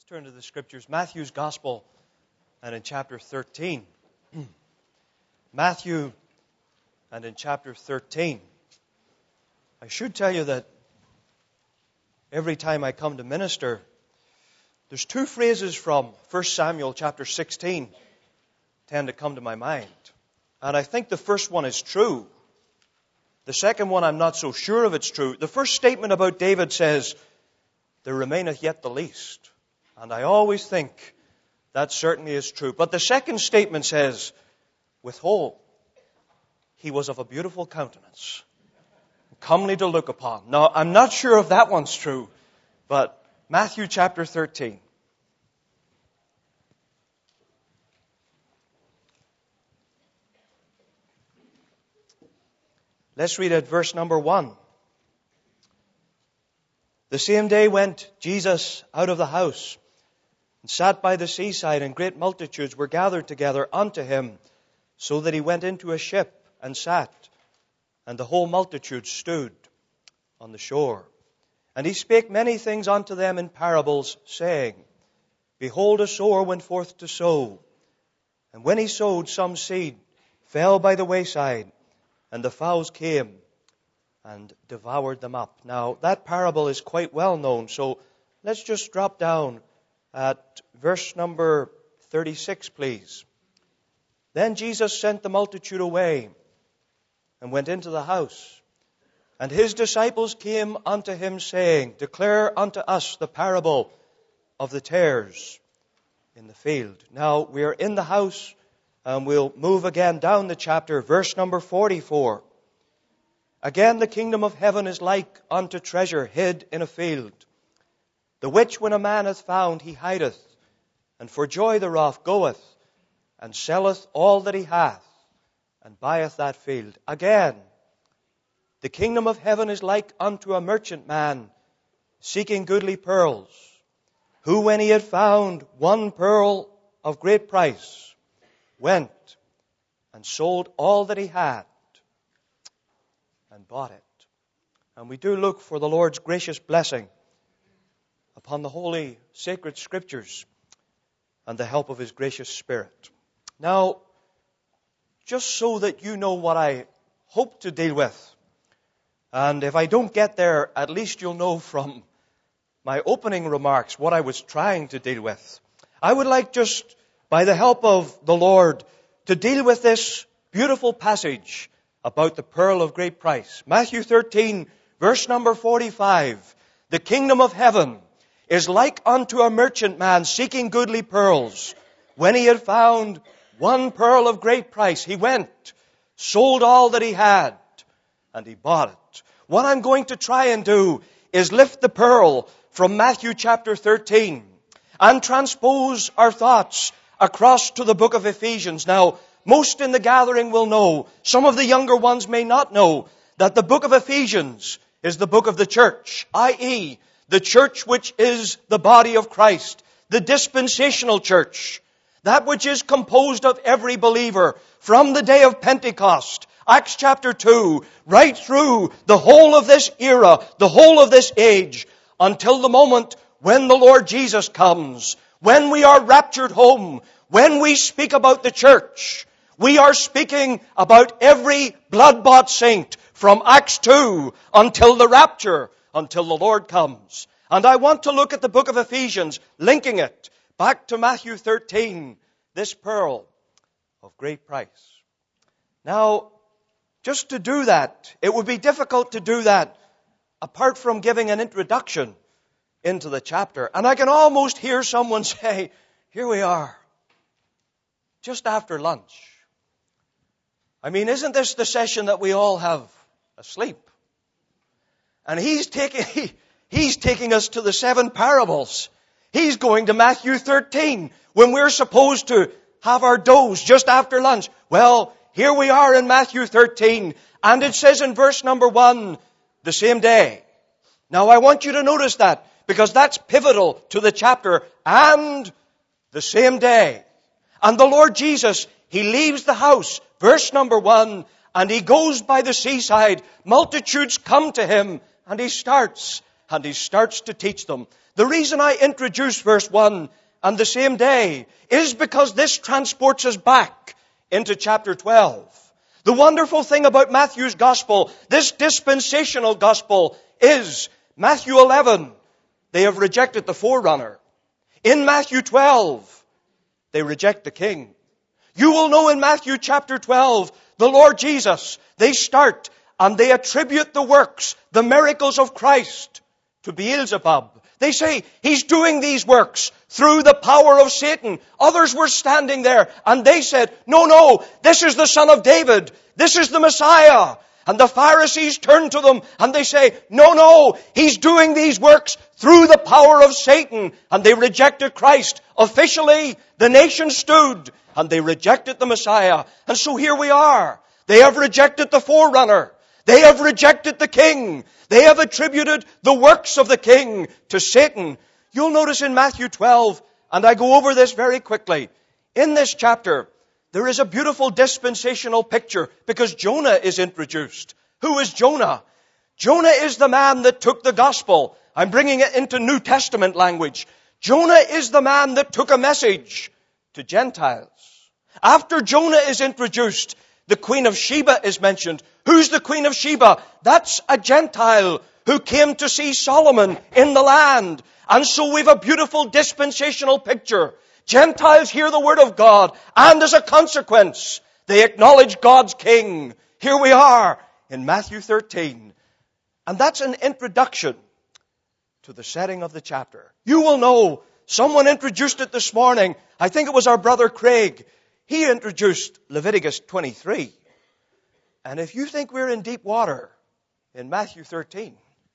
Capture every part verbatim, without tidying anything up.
Turn to the Scriptures, Matthew's Gospel, and in chapter thirteen. Matthew, and in chapter thirteen. I should tell you that every time I come to minister, there's two phrases from First Samuel chapter sixteen tend to come to my mind. And I think the first one is true. The second one, I'm not so sure if it's true. The first statement about David says, "There remaineth yet the least." And I always think that certainly is true. But the second statement says, "Withal, he was of a beautiful countenance, comely to look upon." Now, I'm not sure if that one's true, but Matthew chapter thirteen. Let's read at verse number one. The same day went Jesus out of the house and sat by the seaside, and great multitudes were gathered together unto him, so that he went into a ship and sat, and the whole multitude stood on the shore. And he spake many things unto them in parables, saying, Behold, a sower went forth to sow. And when he sowed, some seed fell by the wayside, and the fowls came and devoured them up. Now, that parable is quite well known, so let's just drop down at verse number thirty-six, please. Then Jesus sent the multitude away and went into the house. And his disciples came unto him, saying, Declare unto us the parable of the tares in the field. Now, we are in the house, and we'll move again down the chapter, verse number forty-four. Again, the kingdom of heaven is like unto treasure hid in a field, the which when a man hath found, he hideth, and for joy thereof goeth, and selleth all that he hath, and buyeth that field. Again, the kingdom of heaven is like unto a merchant man, seeking goodly pearls, who when he had found one pearl of great price, went and sold all that he had, and bought it. And we do look for the Lord's gracious blessing upon the holy, sacred Scriptures and the help of His gracious Spirit. Now, just so that you know what I hope to deal with, and if I don't get there, at least you'll know from my opening remarks what I was trying to deal with. I would like just, by the help of the Lord, to deal with this beautiful passage about the pearl of great price. Matthew thirteen, verse number forty-five. The kingdom of heaven is like unto a merchant man seeking goodly pearls. When he had found one pearl of great price, he went, sold all that he had, and he bought it. What I'm going to try and do is lift the pearl from Matthew chapter thirteen and transpose our thoughts across to the book of Ephesians. Now, most in the gathering will know, some of the younger ones may not know, that the book of Ephesians is the book of the church, that is, the church which is the body of Christ, the dispensational church, that which is composed of every believer from the day of Pentecost, Acts chapter two, right through the whole of this era, the whole of this age, until the moment when the Lord Jesus comes, when we are raptured home. When we speak about the church, we are speaking about every blood-bought saint from Acts two until the rapture, until the Lord comes. And I want to look at the book of Ephesians, linking it back to Matthew thirteen, this pearl of great price. Now, just to do that, it would be difficult to do that apart from giving an introduction into the chapter. And I can almost hear someone say, here we are, just after lunch. I mean, isn't this the session that we all have asleep? And he's taking, he, he's taking us to the seven parables. He's going to Matthew thirteen when we're supposed to have our doze just after lunch. Well, here we are in Matthew thirteen, and it says in verse number one, the same day. Now I want you to notice that, because that's pivotal to the chapter, and the same day. And the Lord Jesus, He leaves the house, verse number one, and He goes by the seaside. Multitudes come to Him, and He starts and he starts to teach them. The reason I introduce verse one and the same day is because this transports us back into chapter twelve. The wonderful thing about Matthew's gospel, this dispensational gospel, is Matthew eleven, they have rejected the forerunner. In Matthew twelve, they reject the king. You will know in Matthew chapter twelve, the Lord Jesus, they start and they attribute the works, the miracles of Christ to Beelzebub. They say, he's doing these works through the power of Satan. Others were standing there and they said, no, no, this is the Son of David. This is the Messiah. And the Pharisees turn to them and they say, no, no, he's doing these works through the power of Satan. And they rejected Christ. Officially, the nation stood and they rejected the Messiah. And so here we are. They have rejected the forerunner. They have rejected the king. They have attributed the works of the king to Satan. You'll notice in Matthew twelve, and I go over this very quickly, in this chapter, there is a beautiful dispensational picture because Jonah is introduced. Who is Jonah? Jonah is the man that took the gospel. I'm bringing it into New Testament language. Jonah is the man that took a message to Gentiles. After Jonah is introduced, the Queen of Sheba is mentioned. Who's the Queen of Sheba? That's a Gentile who came to see Solomon in the land. And so we've a beautiful dispensational picture. Gentiles hear the word of God, and as a consequence, they acknowledge God's king. Here we are in Matthew thirteen. And that's an introduction to the setting of the chapter. You will know, someone introduced it this morning. I think it was our brother Craig. He introduced Leviticus twenty-three. And if you think we're in deep water in Matthew thirteen,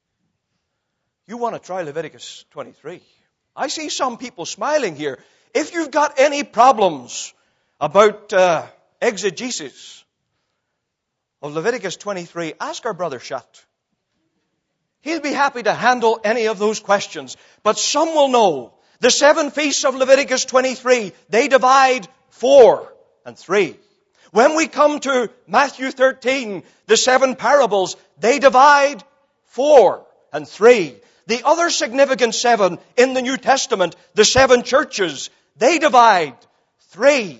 you want to try Leviticus twenty-three. I see some people smiling here. If you've got any problems about uh, exegesis of Leviticus twenty-three, ask our brother Shutt. He'll be happy to handle any of those questions. But some will know the seven feasts of Leviticus twenty-three, they divide four and three. When we come to Matthew thirteen, the seven parables, they divide four and three. The other significant seven in the New Testament, the seven churches, they divide three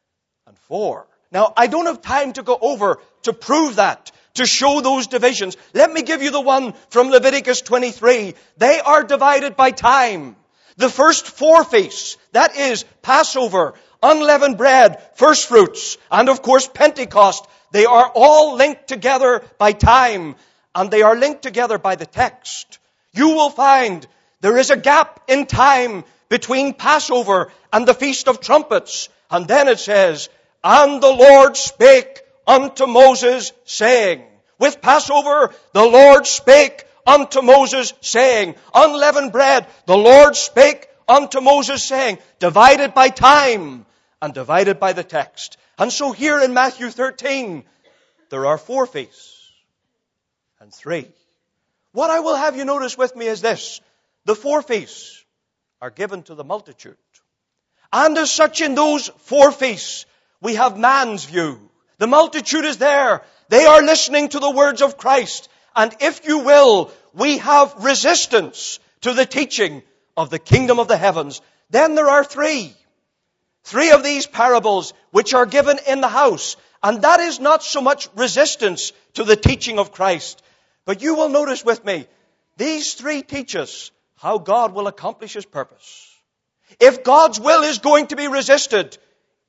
and four. Now, I don't have time to go over to prove that, to show those divisions. Let me give you the one from Leviticus twenty-three. They are divided by time. The first four feasts, that is Passover, unleavened bread, first fruits, and of course Pentecost, they are all linked together by time, and they are linked together by the text. You will find there is a gap in time between Passover and the Feast of Trumpets. And then it says, and the Lord spake unto Moses, saying. With Passover, the Lord spake unto Moses, saying. Unleavened bread, the Lord spake unto Moses, saying. Divided by time and divided by the text. And so here in Matthew thirteen, there are four feasts and three. What I will have you notice with me is this. The four feasts are given to the multitude. And as such in those four feasts, we have man's view. The multitude is there. They are listening to the words of Christ. And if you will, we have resistance to the teaching of the kingdom of the heavens. Then there are three. Three of these parables which are given in the house. And that is not so much resistance to the teaching of Christ. But you will notice with me, these three teach us how God will accomplish His purpose. If God's will is going to be resisted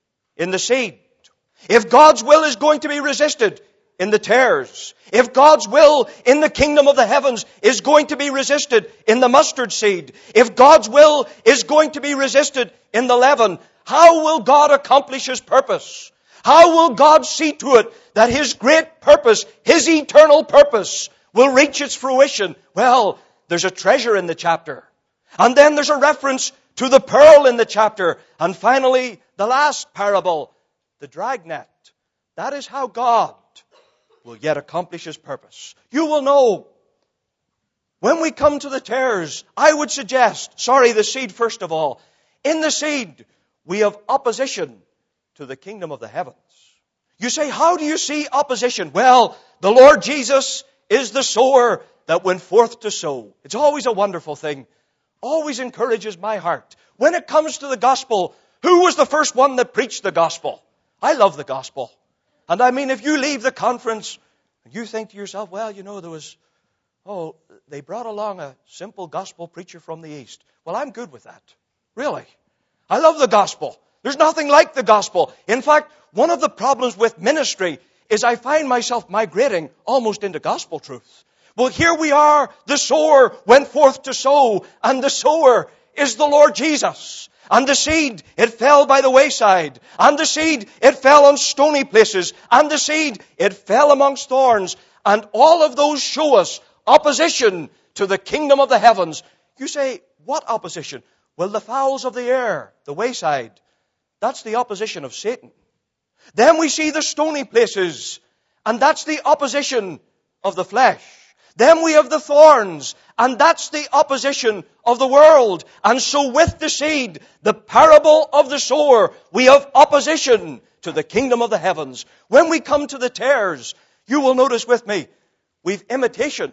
in the seed, if God's will is going to be resisted in the tares, if God's will in the kingdom of the heavens is going to be resisted in the mustard seed, if God's will is going to be resisted in the leaven, how will God accomplish His purpose? How will God see to it that His great purpose, His eternal purpose, will reach its fruition? Well, there's a treasure in the chapter. And then there's a reference to the pearl in the chapter. And finally, the last parable, the dragnet. That is how God will yet accomplish His purpose. You will know, when we come to the tares, I would suggest, sorry, the seed first of all. In the seed, we have opposition to the kingdom of the heavens. You say, how do you see opposition? Well, the Lord Jesus is the sower, that went forth to sow. It's always a wonderful thing. Always encourages my heart. When it comes to the gospel, who was the first one that preached the gospel? I love the gospel. And I mean, if you leave the conference and you think to yourself, well, you know, there was, oh, they brought along a simple gospel preacher from the East. Well, I'm good with that. Really. I love the gospel. There's nothing like the gospel. In fact, one of the problems with ministry is I find myself migrating almost into gospel truth. Well, here we are. The sower went forth to sow, and the sower is the Lord Jesus. And the seed, it fell by the wayside. And the seed, it fell on stony places. And the seed, it fell amongst thorns. And all of those show us opposition to the kingdom of the heavens. You say, what opposition? Well, the fowls of the air, the wayside, that's the opposition of Satan. Then we see the stony places, and that's the opposition of the flesh. Then we have the thorns, and that's the opposition of the world. And so with the seed, the parable of the sower, we have opposition to the kingdom of the heavens. When we come to the tares, you will notice with me, we've imitation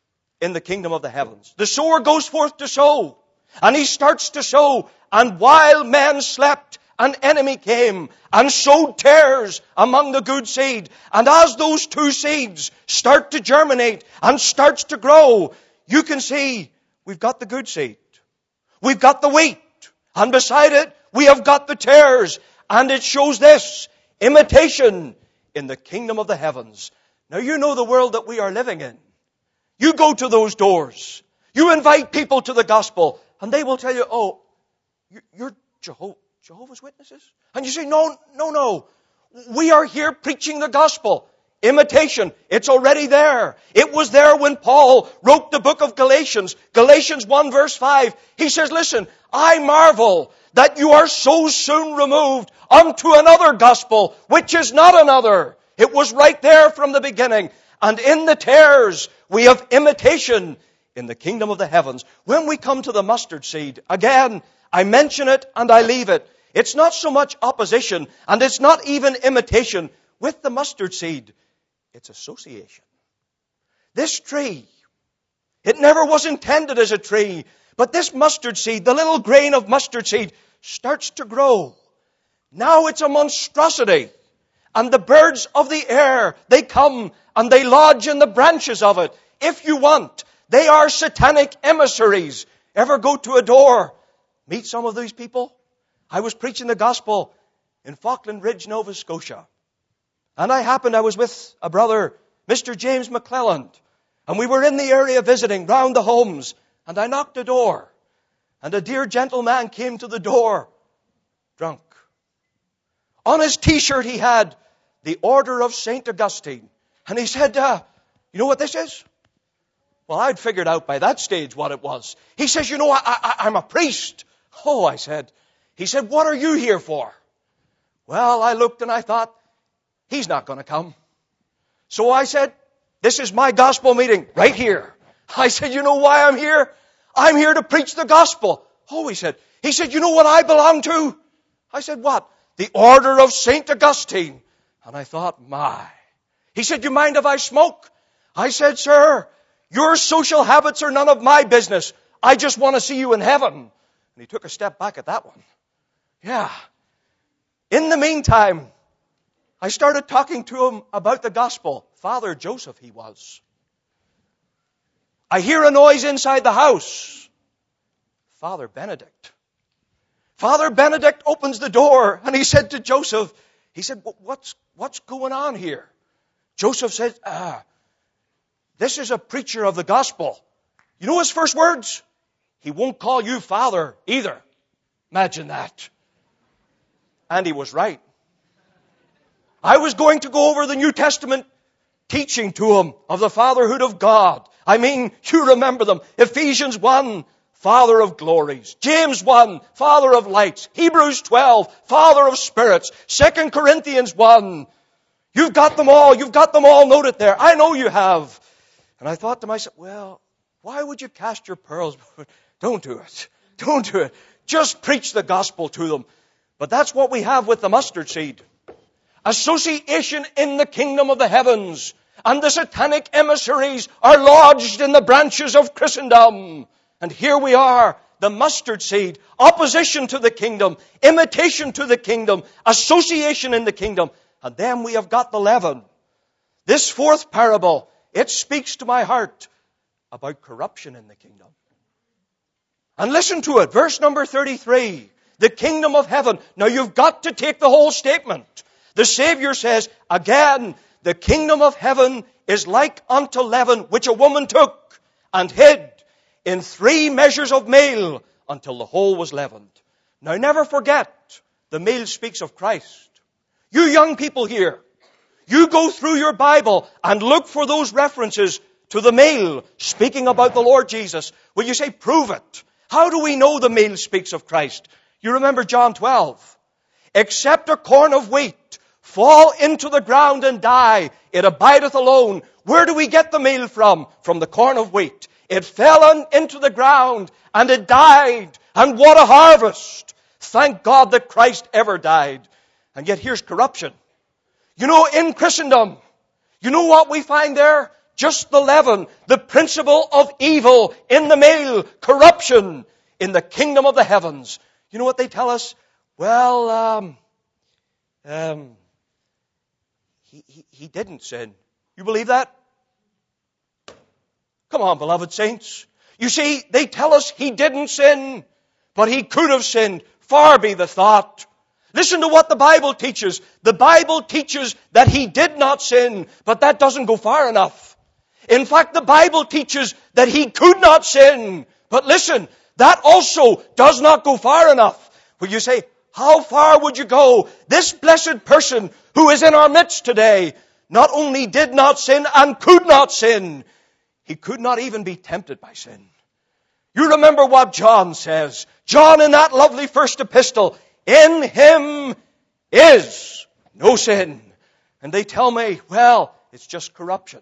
in the kingdom of the heavens. The sower goes forth to sow, and he starts to sow, and while men slept, an enemy came and sowed tares among the good seed. And as those two seeds start to germinate and starts to grow, you can see we've got the good seed. We've got the wheat. And beside it, we have got the tares. And it shows this, imitation in the kingdom of the heavens. Now you know the world that we are living in. You go to those doors. You invite people to the gospel. And they will tell you, oh, you're Jehovah. Jehovah's Witnesses? And you say, no, no, no. We are here preaching the gospel. Imitation. It's already there. It was there when Paul wrote the book of Galatians. Galatians one verse five. He says, listen, I marvel that you are so soon removed unto another gospel, which is not another. It was right there from the beginning. And in the tares, we have imitation in the kingdom of the heavens. When we come to the mustard seed, again, I mention it and I leave it. It's not so much opposition, and it's not even imitation. With the mustard seed, it's association. This tree, it never was intended as a tree, but this mustard seed, the little grain of mustard seed, starts to grow. Now it's a monstrosity, and the birds of the air, they come and they lodge in the branches of it. If you want, they are satanic emissaries. Ever go to a door? Meet some of these people? I was preaching the gospel in Falkland Ridge, Nova Scotia. And I happened, I was with a brother, Mister James McClelland. And we were in the area visiting round the homes. And I knocked a door. And a dear gentleman came to the door, drunk. On his t-shirt he had the Order of Saint Augustine. And he said, uh, you know what this is? Well, I'd figured out by that stage what it was. He says, you know, I, I, I'm a priest. Oh, I said. He said, what are you here for? Well, I looked and I thought, he's not going to come. So I said, this is my gospel meeting right here. I said, you know why I'm here? I'm here to preach the gospel. Oh, he said, he said, you know what I belong to? I said, what? The Order of Saint Augustine. And I thought, my. He said, you mind if I smoke? I said, sir, your social habits are none of my business. I just want to see you in heaven. And he took a step back at that one. Yeah. In the meantime, I started talking to him about the gospel. Father Joseph he was. I hear a noise inside the house. Father Benedict. Father Benedict opens the door and he said to Joseph, he said, what's, what's going on here? Joseph said, ah, this is a preacher of the gospel. You know his first words? He won't call you father either. Imagine that. And he was right. I was going to go over the New Testament teaching to him of the fatherhood of God. I mean, you remember them. Ephesians one, Father of glories. James one, Father of lights. Hebrews twelve, Father of spirits. Second Corinthians one. You've got them all. You've got them all noted there. I know you have. And I thought to myself, well, why would you cast your pearls? Don't do it. Don't do it. Just preach the gospel to them. But that's what we have with the mustard seed. Association in the kingdom of the heavens. and the satanic emissaries are lodged in the branches of Christendom. And here we are, the mustard seed, opposition to the kingdom, imitation to the kingdom, association in the kingdom. And then we have got the leaven. This fourth parable, it speaks to my heart about corruption in the kingdom. And listen to it, verse number thirty-three. The kingdom of heaven. Now you've got to take the whole statement. The Savior says, again, the kingdom of heaven is like unto leaven, which a woman took and hid in three measures of meal until the whole was leavened. Now never forget, the meal speaks of Christ. You young people here, you go through your Bible and look for those references to the meal speaking about the Lord Jesus. Will you say, prove it? How do we know the meal speaks of Christ? You remember John twelve. Except a corn of wheat fall into the ground and die, it abideth alone. Where do we get the meal from? From the corn of wheat. It fell on, into the ground and it died. And what a harvest! Thank God that Christ ever died. And yet here's corruption. You know, in Christendom, you know what we find there? Just the leaven, the principle of evil in the meal, corruption in the kingdom of the heavens. You know what they tell us? Well, um, um, he, he, he didn't sin. You believe that? Come on, beloved saints. You see, they tell us he didn't sin, but he could have sinned. Far be the thought. Listen to what the Bible teaches. The Bible teaches that he did not sin, but that doesn't go far enough. In fact, the Bible teaches that he could not sin. But listen, that also does not go far enough. Will you say, how far would you go? This blessed person who is in our midst today not only did not sin and could not sin, he could not even be tempted by sin. You remember what John says. John in that lovely first epistle, in him is no sin. And they tell me, well, it's just corruption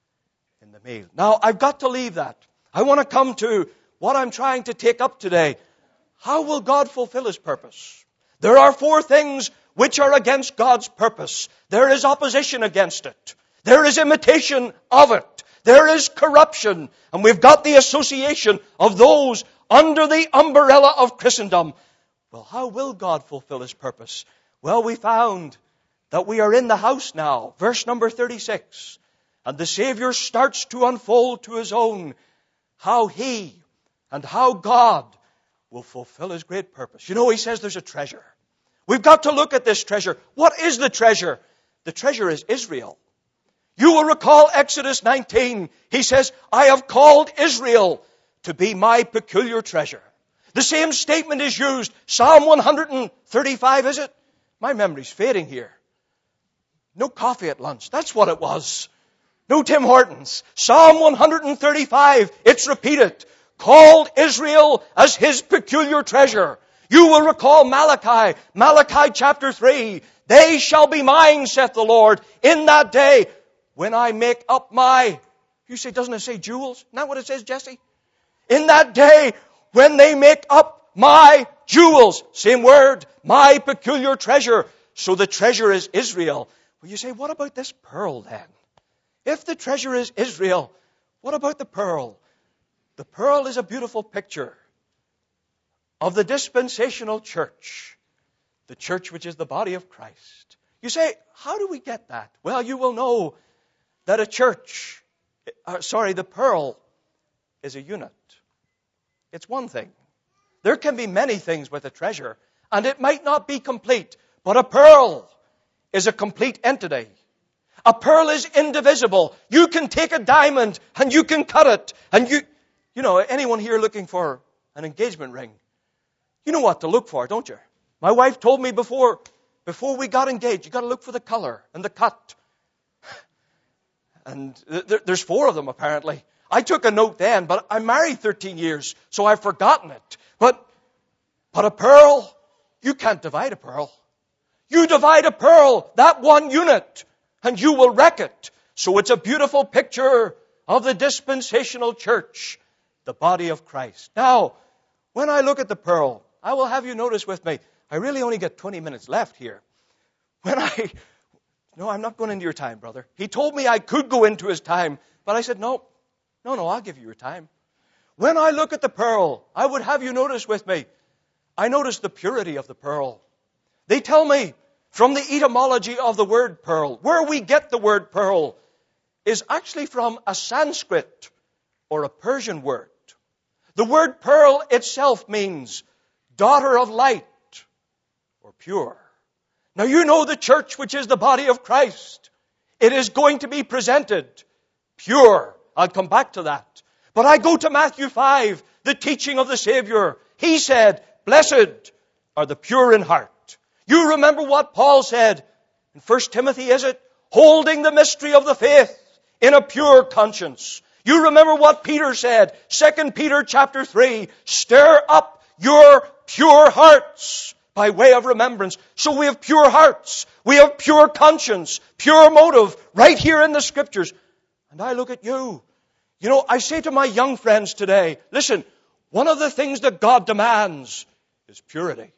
in the meal. Now, I've got to leave that. I want to come to what I'm trying to take up today. How will God fulfill His purpose? There are four things which are against God's purpose. There is opposition against it. There is imitation of it. There is corruption. And we've got the association of those under the umbrella of Christendom. Well, how will God fulfill His purpose? Well, we found that we are in the house now. Verse number thirty-six. And the Savior starts to unfold to His own how He and how God will fulfill His great purpose. You know, He says there's a treasure. We've got to look at this treasure. What is the treasure? The treasure is Israel. You will recall Exodus nineteen. He says, I have called Israel to be my peculiar treasure. The same statement is used. Psalm one thirty-five, is it? My memory's fading here. No coffee at lunch. That's what it was. No Tim Hortons. Psalm one thirty-five, it's repeated. Called Israel as His peculiar treasure. You will recall Malachi. Malachi chapter three. They shall be mine, saith the Lord, in that day when I make up my... You say, doesn't it say jewels? Isn't that what it says, Jesse? In that day when they make up my jewels. Same word. My peculiar treasure. So the treasure is Israel. Well, you say, what about this pearl then? If the treasure is Israel, what about the pearl? The pearl is a beautiful picture of the dispensational church. The church which is the body of Christ. You say, how do we get that? Well, you will know that a church, uh, sorry, the pearl is a unit. It's one thing. There can be many things with a treasure, and it might not be complete, but a pearl is a complete entity. A pearl is indivisible. You can take a diamond and you can cut it. And you, you know, anyone here looking for an engagement ring, you know what to look for, don't you? My wife told me before, before we got engaged, you got to look for the color and the cut. And th- there's four of them apparently. I took a note then, but I'm married thirteen years, so I've forgotten it. But, but a pearl, you can't divide a pearl. You divide a pearl, that one unit, and you will wreck it. So it's a beautiful picture of the dispensational church, the body of Christ. Now, when I look at the pearl, I will have you notice with me, I really only get twenty minutes left here. When I, No, I'm not going into your time, brother. He told me I could go into his time, but I said, no, no, no, I'll give you your time. When I look at the pearl, I would have you notice with me, I notice the purity of the pearl. They tell me from the etymology of the word pearl, where we get the word pearl is actually from a Sanskrit or a Persian word. The word pearl itself means daughter of light or pure. Now you know the church, which is the body of Christ. It is going to be presented pure. I'll come back to that. But I go to Matthew five, the teaching of the Savior. He said, blessed are the pure in heart. You remember what Paul said in First Timothy, is it? Holding the mystery of the faith in a pure conscience. You remember what Peter said, Second Peter chapter three, stir up your pure hearts by way of remembrance. So we have pure hearts. We have pure conscience, pure motive, right here in the Scriptures. And I look at you. You know, I say to my young friends today, listen, one of the things that God demands is purity.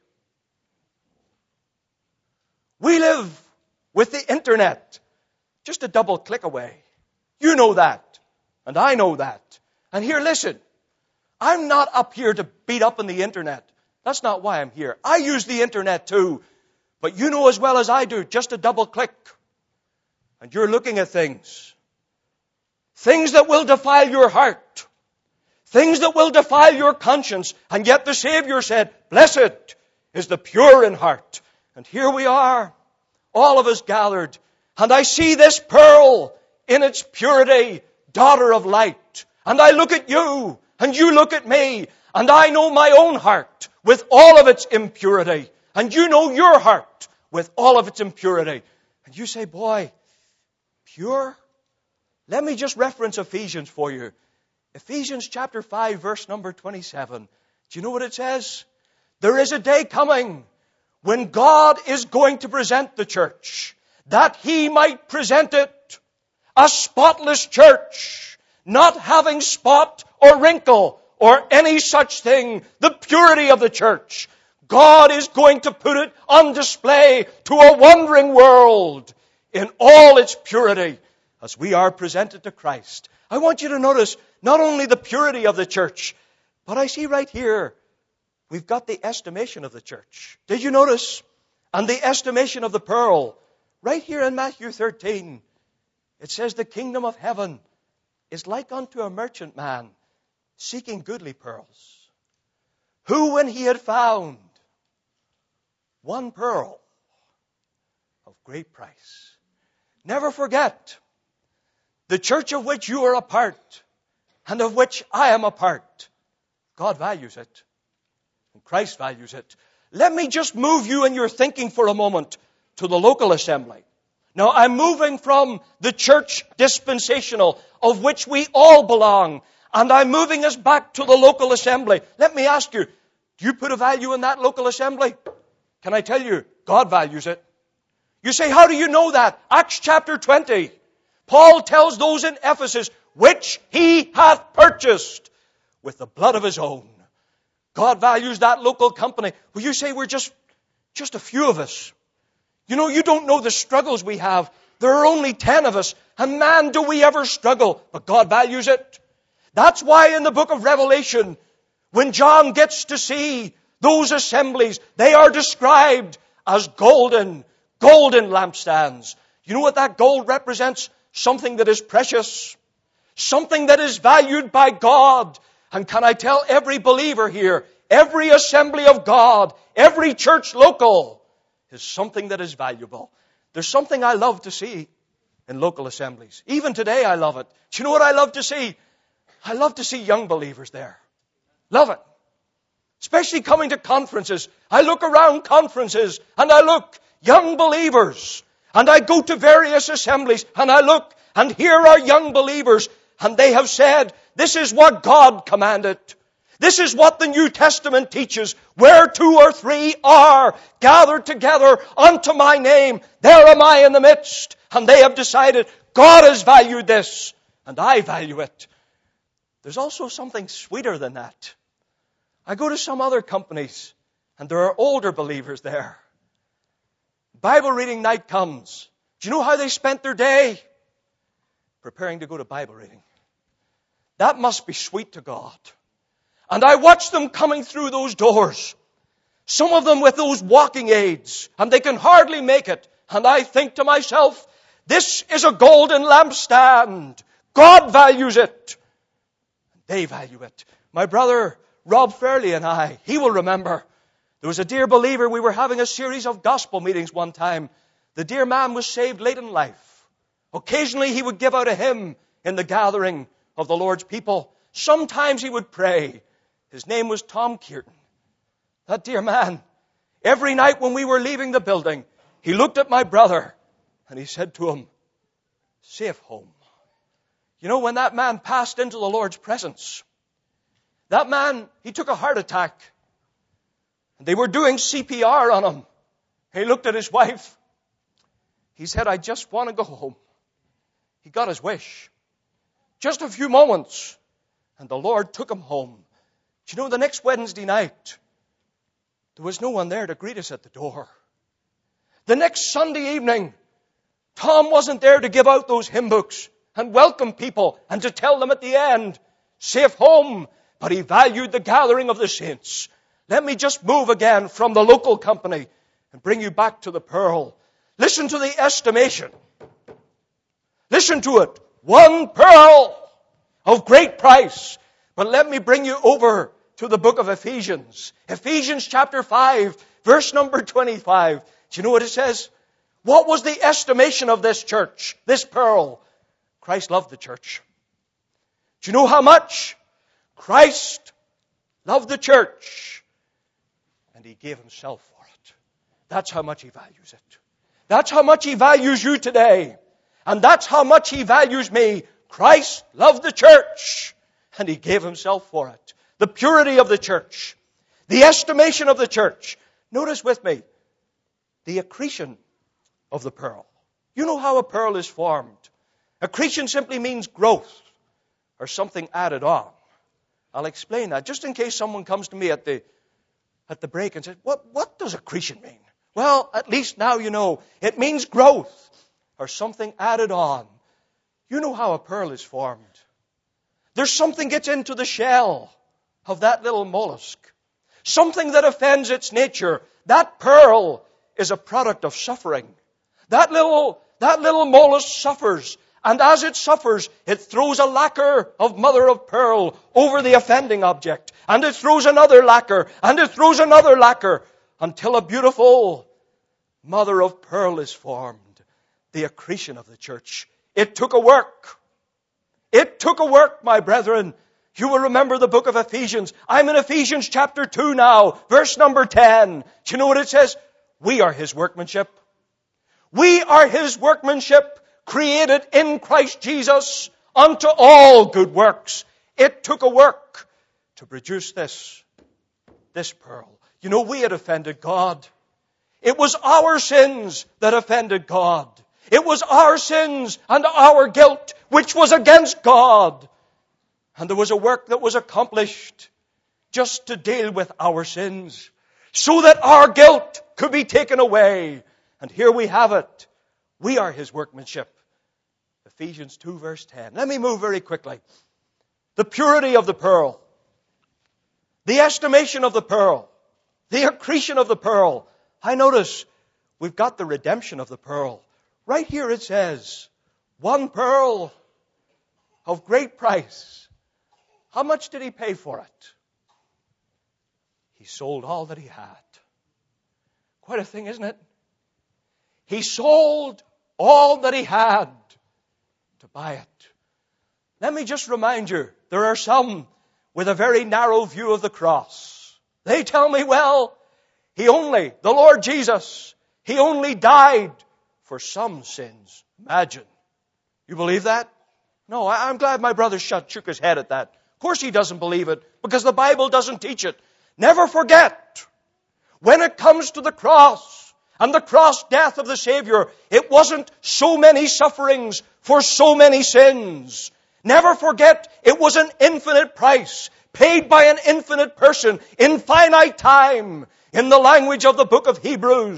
We live with the internet just a double click away. You know that. And I know that. And here, listen, I'm not up here to beat up on the internet. That's not why I'm here. I use the internet too. But you know as well as I do, just a double click. And you're looking at things. Things that will defile your heart. Things that will defile your conscience. And yet the Savior said, blessed is the pure in heart. And here we are, all of us gathered. And I see this pearl in its purity, daughter of light. And I look at you, and you look at me, and I know my own heart with all of its impurity. And you know your heart with all of its impurity. And you say, boy, pure? Let me just reference Ephesians for you. Ephesians chapter five, verse number twenty-seven. Do you know what it says? There is a day coming when God is going to present the church, that He might present it a spotless church, not having spot or wrinkle or any such thing, the purity of the church. God is going to put it on display to a wondering world in all its purity as we are presented to Christ. I want you to notice not only the purity of the church, but I see right here, we've got the estimation of the church. Did you notice? And the estimation of the pearl. Right here in Matthew thirteen, it says the kingdom of heaven is like unto a merchant man seeking goodly pearls, who when he had found one pearl of great price. Never forget, the church of which you are a part and of which I am a part, God values it. And Christ values it. Let me just move you in your thinking for a moment to the local assembly. Now, I'm moving from the church dispensational, of which we all belong, and I'm moving us back to the local assembly. Let me ask you, do you put a value in that local assembly? Can I tell you, God values it. You say, how do you know that? Acts chapter twenty. Paul tells those in Ephesus, which he hath purchased with the blood of his own. God values that local company. Well, you say we're just, just a few of us. You know, you don't know the struggles we have. There are only ten of us. And man, do we ever struggle. But God values it. That's why in the book of Revelation, when John gets to see those assemblies, they are described as golden, golden lampstands. You know what that gold represents? Something that is precious. Something that is valued by God. And can I tell every believer here, every assembly of God, every church local is something that is valuable. There's something I love to see in local assemblies. Even today I love it. Do you know what I love to see? I love to see young believers there. Love it. Especially coming to conferences. I look around conferences and I look, young believers. And I go to various assemblies and I look, and here are young believers, and they have said, this is what God commanded. This is what the New Testament teaches. Where two or three are gathered together unto my name, there am I in the midst. And they have decided, God has valued this, and I value it. There's also something sweeter than that. I go to some other companies, and there are older believers there. Bible reading night comes. Do you know how they spent their day? Preparing to go to Bible reading. That must be sweet to God. And I watched them coming through those doors. Some of them with those walking aids, and they can hardly make it. And I think to myself, this is a golden lampstand. God values it. They value it. My brother Rob Fairley and I, he will remember. There was a dear believer, we were having a series of gospel meetings one time. The dear man was saved late in life. Occasionally he would give out a hymn in the gathering of the Lord's people. Sometimes he would pray. His name was Tom Kearton. That dear man, every night when we were leaving the building, he looked at my brother and he said to him, safe home. You know, when that man passed into the Lord's presence, that man, he took a heart attack. And they were doing C P R on him. He looked at his wife. He said, I just want to go home. He got his wish. Just a few moments. And the Lord took him home. Do you know, the next Wednesday night, there was no one there to greet us at the door. The next Sunday evening, Tom wasn't there to give out those hymn books and welcome people and to tell them at the end, safe home. But he valued the gathering of the saints. Let me just move again from the local company and bring you back to the pearl. Listen to the estimation. Listen to it. One pearl of great price. But let me bring you over to the book of Ephesians. Ephesians chapter five, verse number twenty-five. Do you know what it says? What was the estimation of this church, this pearl? Christ loved the church. Do you know how much? Christ loved the church. And He gave Himself for it. That's how much He values it. That's how much He values you today. And that's how much He values me. Christ loved the church. And He gave Himself for it. The purity of the church. The estimation of the church. Notice with me. The accretion of the pearl. You know how a pearl is formed. Accretion simply means growth. Or something added on. I'll explain that. Just in case someone comes to me at the at the break and says, what, what does accretion mean? Well, at least now you know. It means growth. Or something added on. You know how a pearl is formed. There's something gets into the shell of that little mollusk. Something that offends its nature. That pearl is a product of suffering. That little, that little mollusk suffers. And as it suffers, it throws a lacquer of mother of pearl over the offending object. And it throws another lacquer. And it throws another lacquer. Until a beautiful mother of pearl is formed. The accretion of the church. It took a work. It took a work, my brethren. You will remember the book of Ephesians. I'm in Ephesians chapter two now, verse number ten. Do you know what it says? We are His workmanship. We are His workmanship, created in Christ Jesus unto all good works. It took a work to produce this, this pearl. You know, we had offended God. It was our sins that offended God. It was our sins and our guilt which was against God. And there was a work that was accomplished just to deal with our sins so that our guilt could be taken away. And here we have it. We are His workmanship. Ephesians two verse ten. Let me move very quickly. The purity of the pearl. The estimation of the pearl. The accretion of the pearl. I notice we've got the redemption of the pearl. Right here it says, one pearl of great price. How much did He pay for it? He sold all that He had. Quite a thing, isn't it? He sold all that He had to buy it. Let me just remind you, there are some with a very narrow view of the cross. They tell me, well, He only, the Lord Jesus, He only died for some sins. Imagine. You believe that? No, I'm glad my brother shut, shook his head at that. Of course he doesn't believe it, because the Bible doesn't teach it. Never forget, when it comes to the cross, and the cross death of the Savior, it wasn't so many sufferings for so many sins. Never forget, it was an infinite price, paid by an infinite person, in finite time. In the language of the book of Hebrews,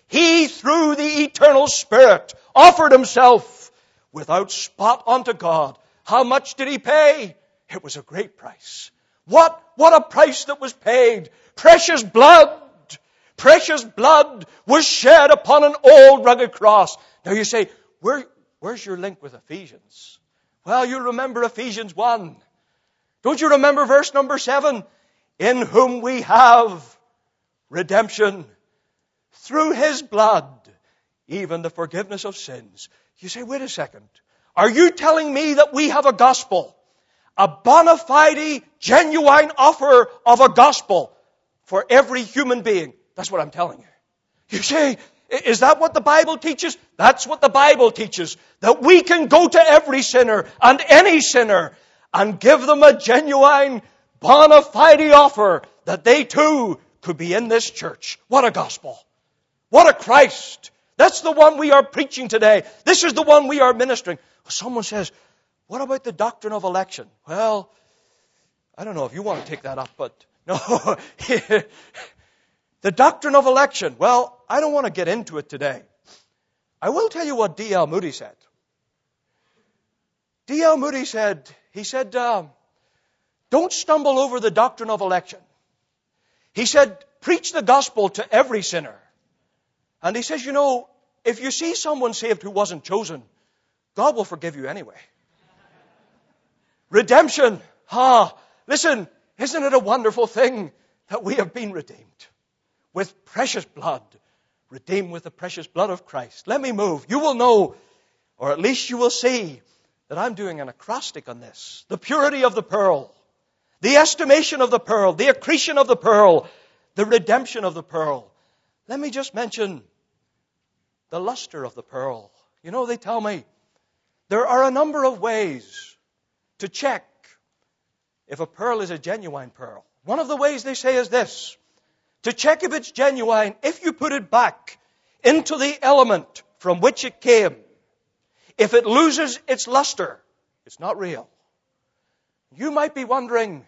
He, through the eternal Spirit, offered himself without spot unto God. How much did he pay? It was a great price. What, what a price that was paid. Precious blood. Precious blood was shed upon an old rugged cross. Now you say, Where, where's your link with Ephesians? Well, you remember Ephesians one. Don't you remember verse number seven? In whom we have redemption through his blood, even the forgiveness of sins. You say, wait a second. Are you telling me that we have a gospel? A bona fide, genuine offer of a gospel for every human being? That's what I'm telling you. You say, is that what the Bible teaches? That's what the Bible teaches. That we can go to every sinner and any sinner and give them a genuine, bona fide offer that they too could be in this church. What a gospel. What a Christ. That's the one we are preaching today. This is the one we are ministering. Someone says, what about the doctrine of election? Well, I don't know if you want to take that up, but no. The doctrine of election. Well, I don't want to get into it today. I will tell you what D L Moody said. D L Moody said, he said, uh, don't stumble over the doctrine of election. He said, preach the gospel to every sinner. And he says, you know, if you see someone saved who wasn't chosen, God will forgive you anyway. Redemption. Ah, listen, isn't it a wonderful thing that we have been redeemed? With precious blood. Redeemed with the precious blood of Christ. Let me move. You will know, or at least you will see, that I'm doing an acrostic on this. The purity of the pearl. The estimation of the pearl. The accretion of the pearl. The redemption of the pearl. Let me just mention the luster of the pearl. You know, they tell me there are a number of ways to check if a pearl is a genuine pearl. One of the ways they say is this. To check if it's genuine, if you put it back into the element from which it came, if it loses its luster, it's not real. You might be wondering,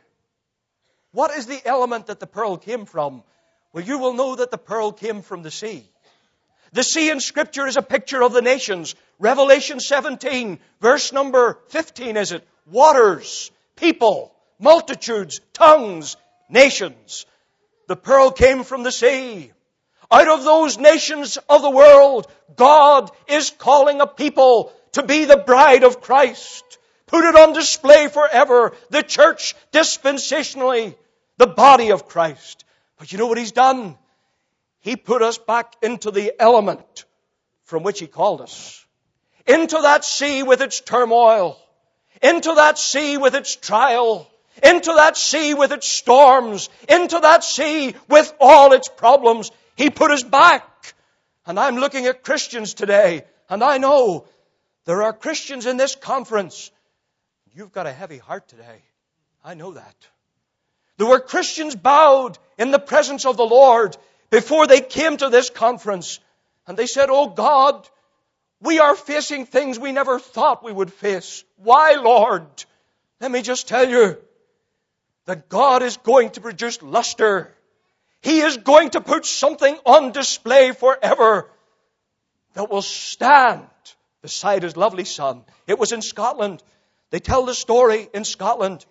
what is the element that the pearl came from? Well, you will know that the pearl came from the sea. The sea in Scripture is a picture of the nations. Revelation seventeen, verse number fifteen, is it? Waters, people, multitudes, tongues, nations. The pearl came from the sea. Out of those nations of the world, God is calling a people to be the bride of Christ. Put it on display forever. The church, dispensationally, the body of Christ. But you know what He's done? He put us back into the element from which He called us. Into that sea with its turmoil. Into that sea with its trial. Into that sea with its storms. Into that sea with all its problems. He put us back. And I'm looking at Christians today. And I know there are Christians in this conference. You've got a heavy heart today. I know that. There were Christians bowed in the presence of the Lord before they came to this conference. And they said, oh God, we are facing things we never thought we would face. Why, Lord? Let me just tell you that God is going to produce luster. He is going to put something on display forever that will stand beside His lovely Son. It was in Scotland. They tell the story in Scotland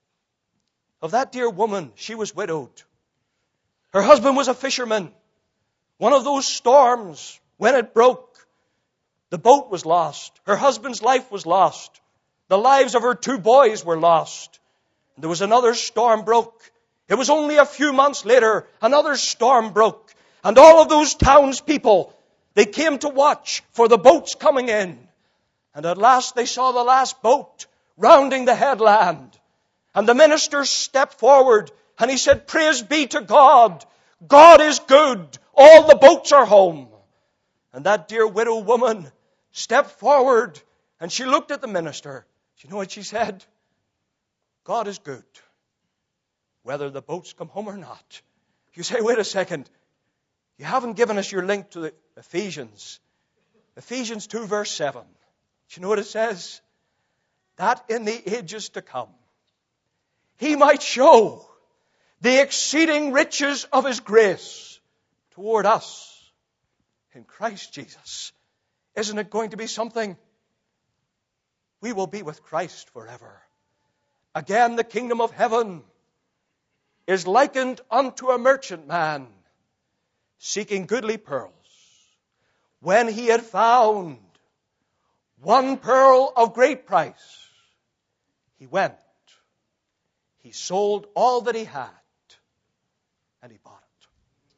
of that dear woman. She was widowed. Her husband was a fisherman. One of those storms, when it broke, the boat was lost. Her husband's life was lost. The lives of her two boys were lost. There was another storm broke. It was only a few months later, another storm broke. And all of those townspeople, they came to watch for the boats coming in. And at last they saw the last boat rounding the headland. And the minister stepped forward and he said, praise be to God. God is good. All the boats are home. And that dear widow woman stepped forward and she looked at the minister. Do you know what she said? God is good, whether the boats come home or not. You say, wait a second. You haven't given us your link to the Ephesians. Ephesians two verse seven. Do you know what it says? That in the ages to come, He might show the exceeding riches of His grace toward us in Christ Jesus. Isn't it going to be something? We will be with Christ forever. Again, the kingdom of heaven is likened unto a merchantman seeking goodly pearls. When he had found one pearl of great price, he went, he sold all that he had, and he bought it.